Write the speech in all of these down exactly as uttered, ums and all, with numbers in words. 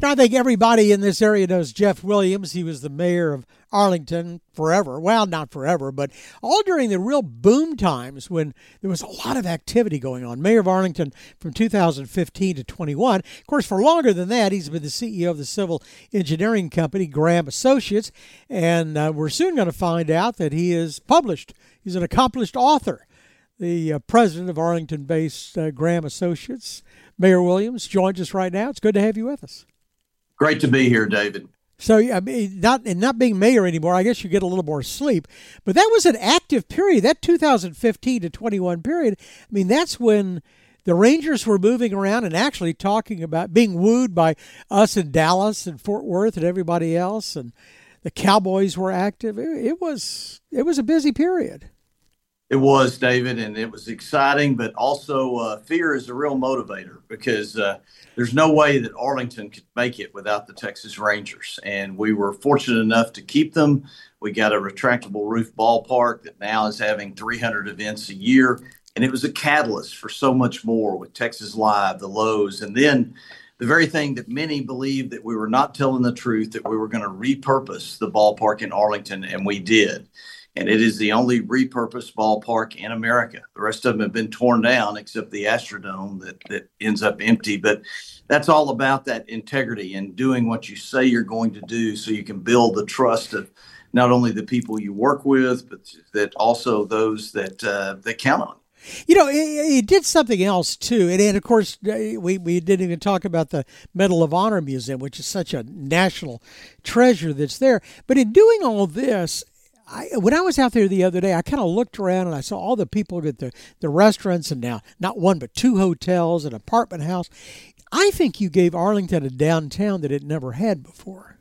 I think everybody in this area knows Jeff Williams. He was the mayor of Arlington forever. Well, not forever, but all during the real boom times when there was a lot of activity going on. Mayor of Arlington from two thousand fifteen to twenty-one. Of course, for longer than that, he's been the C E O of the civil engineering company, Graham Associates. And uh, we're soon going to find out that he is published. He's an accomplished author. The uh, president of Arlington-based uh, Graham Associates, Mayor Williams, joins us right now. It's good to have you with us. Great to be here, David. So, I mean, not and not being mayor anymore, I guess you get a little more sleep. But that was an active period, that two thousand fifteen to twenty-one period. I mean, that's when the Rangers were moving around and actually talking about being wooed by us in Dallas and Fort Worth and everybody else, and the Cowboys were active. It, it was it was a busy period. It was, David, and it was exciting, but also uh, fear is a real motivator because uh, there's no way that Arlington could make it without the Texas Rangers. And we were fortunate enough to keep them. We got a retractable roof ballpark that now is having three hundred events a year. And it was a catalyst for so much more with Texas Live, the Lowe's, and then the very thing that many believed that we were not telling the truth, that we were going to repurpose the ballpark in Arlington, and we did. And it is the only repurposed ballpark in America. The rest of them have been torn down except the Astrodome that, that ends up empty. But that's all about that integrity and doing what you say you're going to do so you can build the trust of not only the people you work with, but that also those that uh, that count on. You know, it, it did something else, too. And, and, of course, we, we didn't even talk about the Medal of Honor Museum, which is such a national treasure that's there. But in doing all this, I, when I was out there the other day, I kind of looked around and I saw all the people at the, the restaurants and now not one but two hotels, an apartment house. I think you gave Arlington a downtown that it never had before.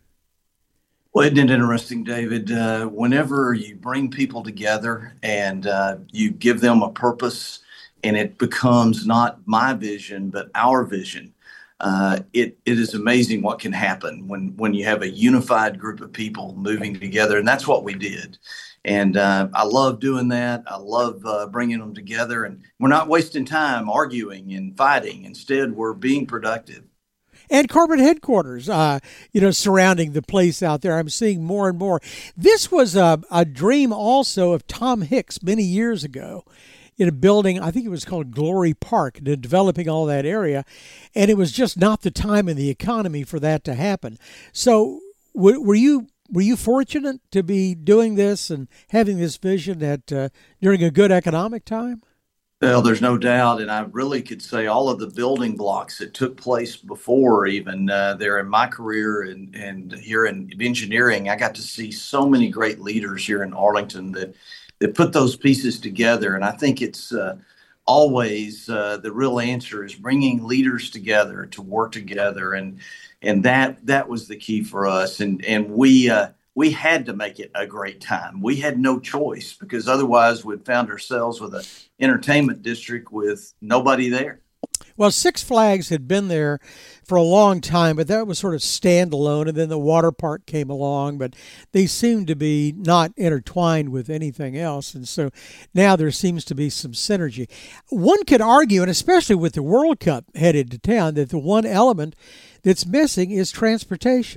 Well, isn't it interesting, David? Uh, whenever you bring people together and uh, you give them a purpose and it becomes not my vision, but our vision, Uh, it it is amazing what can happen when when you have a unified group of people moving together, and that's what we did. And uh, I love doing that. I love uh, bringing them together, and we're not wasting time arguing and fighting. Instead, we're being productive. And corporate headquarters, uh, you know, surrounding the place out there. I'm seeing more and more. This was a, a dream also of Tom Hicks many years ago, in a building, I think it was called Glory Park, developing all that area. And it was just not the time in the economy for that to happen. So w- were you were you fortunate to be doing this and having this vision at uh, during a good economic time? Well, there's no doubt. And I really could say all of the building blocks that took place before even uh, there in my career and, and here in engineering, I got to see so many great leaders here in Arlington that that put those pieces together. And I think it's uh, always uh, the real answer is bringing leaders together to work together. And and that that was the key for us. And and we uh, we had to make it a great time. We had no choice because otherwise we'd found ourselves with an entertainment district with nobody there. Well, Six Flags had been there for a long time, but that was sort of standalone. And then the water park came along, but they seemed to be not intertwined with anything else. And so now there seems to be some synergy. One could argue, and especially with the World Cup headed to town, that the one element that's missing is transportation.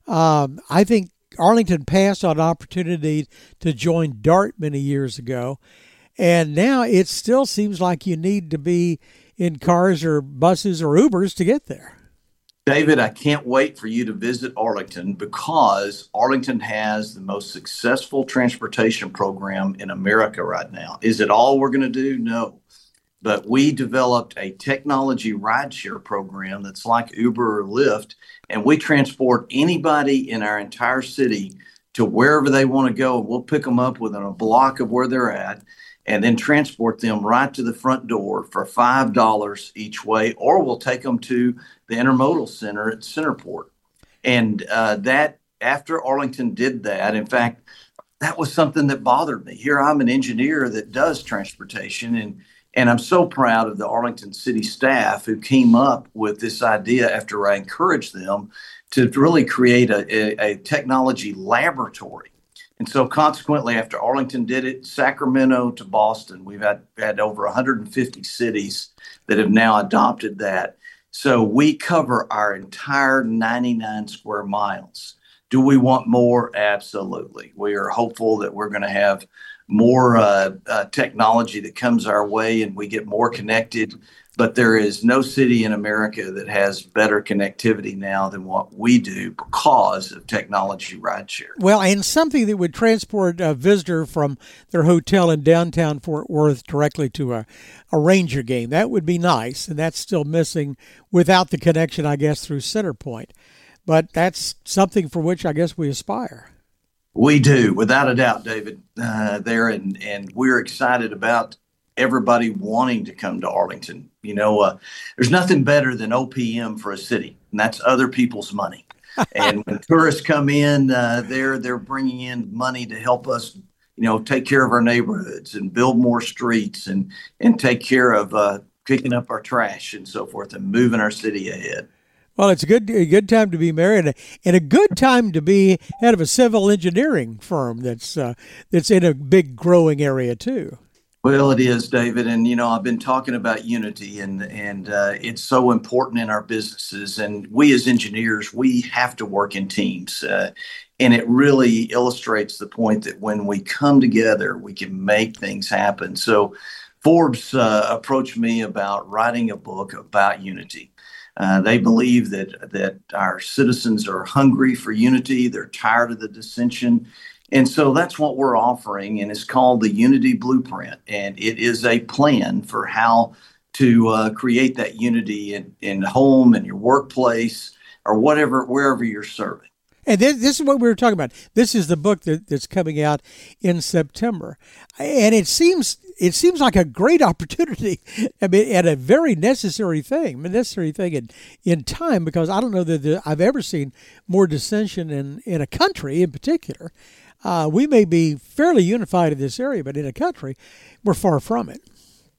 Um, I think Arlington passed on an opportunity to join DART many years ago. And now it still seems like you need to be in cars or buses or Ubers to get there. David, I can't wait for you to visit Arlington because Arlington has the most successful transportation program in America right now. Is it all we're going to do? No. But we developed a technology rideshare program that's like Uber or Lyft, and we transport anybody in our entire city to wherever they want to go. We'll pick them up within a block of where they're at, and then transport them right to the front door for five dollars each way, or we'll take them to the Intermodal Center at Centerport. And uh, that, after Arlington did that, in fact, that was something that bothered me. Here I'm an engineer that does transportation, and and I'm so proud of the Arlington City staff who came up with this idea after I encouraged them to really create a, a, a technology laboratory. And so consequently, after Arlington did it, Sacramento to Boston, we've had, had over one hundred fifty cities that have now adopted that. So we cover our entire ninety-nine square miles. Do we want more? Absolutely. We are hopeful that we're going to have more uh, uh, technology that comes our way and we get more connected. But there is no city in America that has better connectivity now than what we do because of technology rideshare. Well, and something that would transport a visitor from their hotel in downtown Fort Worth directly to a, a Ranger game. That would be nice, and that's still missing without the connection, I guess, through Centerpoint. But that's something for which I guess we aspire. We do, without a doubt, David, uh, there, and, and we're excited about everybody wanting to come to Arlington. You know, uh, there's nothing better than O P M for a city, and that's other people's money. And when tourists come in, uh, they're they're bringing in money to help us, you know, take care of our neighborhoods and build more streets and and take care of uh, picking up our trash and so forth and moving our city ahead. Well, it's a good a good time to be married, and a good time to be head of a civil engineering firm that's uh, that's in a big growing area too. Well, it is, David. And, you know, I've been talking about unity and, and uh, it's so important in our businesses. And we as engineers, we have to work in teams. Uh, and it really illustrates the point that when we come together, we can make things happen. So Forbes uh, approached me about writing a book about unity. Uh, they believe that that our citizens are hungry for unity. They're tired of the dissension. And so that's what we're offering, and it's called the Unity Blueprint. And it is a plan for how to uh, create that unity in, in home, in your workplace, or whatever, wherever you're serving. And this, this is what we were talking about. This is the book that, that's coming out in September, and it seems it seems like a great opportunity. I mean, and a very necessary thing, a necessary thing in, in time, because I don't know that the, I've ever seen more dissension in, in a country in particular. Uh, we may be fairly unified in this area, but in a country, we're far from it.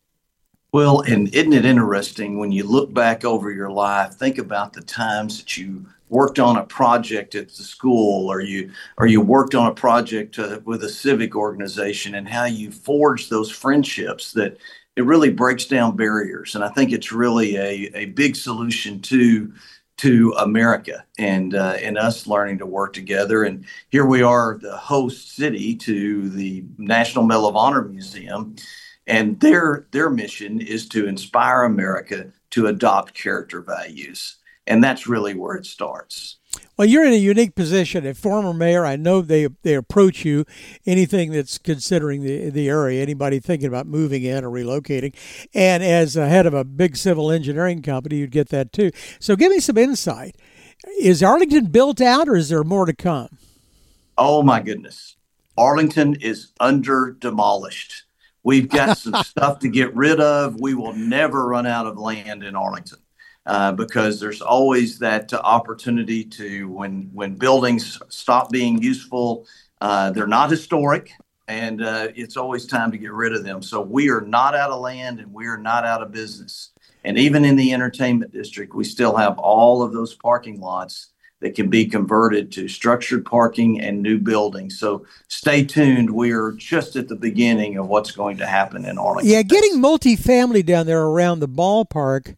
Well, and isn't it interesting when you look back over your life, think about the times that you worked on a project at the school, or you or you worked on a project uh, with a civic organization, and how you forged those friendships that it really breaks down barriers. And I think it's really a, a big solution to to America and uh, and us learning to work together. And here we are, the host city to the National Medal of Honor Museum. And their their mission is to inspire America to adopt character values. And that's really where it starts. Well, you're in a unique position. As former mayor, I know they they approach you, anything that's considering the, the area, anybody thinking about moving in or relocating. And as a head of a big civil engineering company, you'd get that too. So give me some insight. Is Arlington built out, or is there more to come? Oh, my goodness. Arlington is under demolished. We've got some stuff to get rid of. We will never run out of land in Arlington. Uh, because there's always that uh, opportunity to, when when buildings stop being useful, uh, they're not historic, and uh, it's always time to get rid of them. So we are not out of land, and we are not out of business. And even in the entertainment district, we still have all of those parking lots that can be converted to structured parking and new buildings. So stay tuned. We are just at the beginning of what's going to happen in Arlington. Yeah, getting multifamily down there around the ballpark,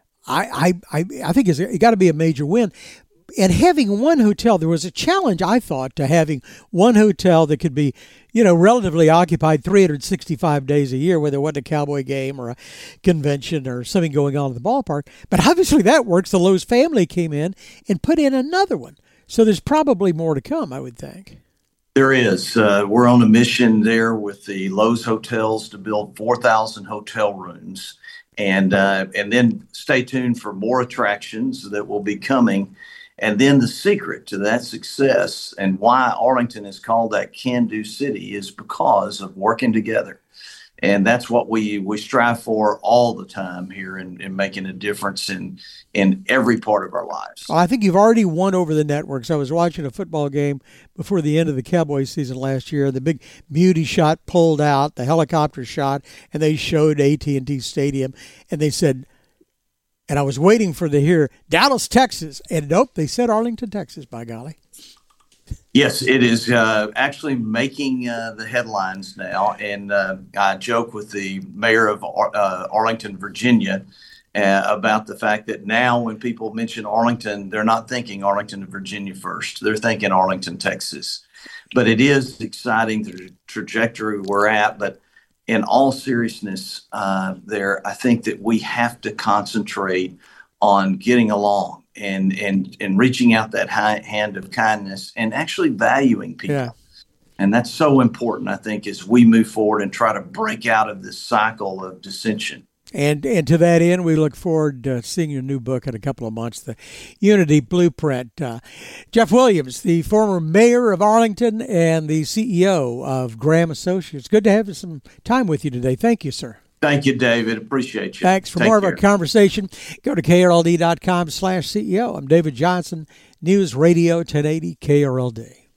I, I, I think it's it got to be a major win. And having one hotel, there was a challenge, I thought, to having one hotel that could be, you know, relatively occupied three hundred sixty-five days a year, whether it wasn't a Cowboy game or a convention or something going on at the ballpark. But obviously that works. The Lowe's family came in and put in another one. So there's probably more to come, I would think. There is. Uh, we're on a mission there with the Lowe's hotels to build four thousand hotel rooms. And uh, and then stay tuned for more attractions that will be coming. And then the secret to that success and why Arlington is called that can-do city is because of working together. And that's what we, we strive for all the time here in, in making a difference in in every part of our lives. Well, I think you've already won over the networks. I was watching a football game before the end of the Cowboys season last year. The big beauty shot pulled out, the helicopter shot, and they showed A T and T Stadium. And they said, and I was waiting for to hear Dallas, Texas. And nope, they said Arlington, Texas, by golly. Yes, it is uh, actually making uh, the headlines now. And uh, I joke with the mayor of Ar- uh, Arlington, Virginia, uh, about the fact that now when people mention Arlington, they're not thinking Arlington, Virginia first. They're thinking Arlington, Texas. But it is exciting the trajectory we're at. But in all seriousness, uh, there, I think that we have to concentrate on getting along and and and reaching out that high hand of kindness and actually valuing people. Yeah. And that's so important, I think, as we move forward and try to break out of this cycle of dissension. And and to that end, we look forward to seeing your new book in a couple of months, The Unity Blueprint. Uh, Jeff Williams, the former mayor of Arlington and the C E O of Graham Associates. Good to have some time with you today. Thank you, sir. Thank you, David. Appreciate you. Thanks. For Take more care. of our conversation, go to K R L D dot com slash C E O. I'm David Johnson, News Radio ten eighty K R L D.